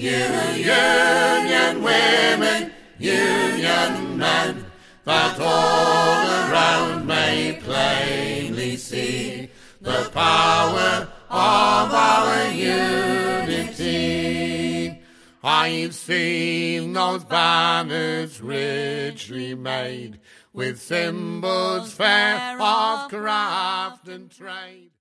Union women, union men, that all around may plainly see the power of our unity. I've seen those banners richly made, with symbols fair of craft and trade.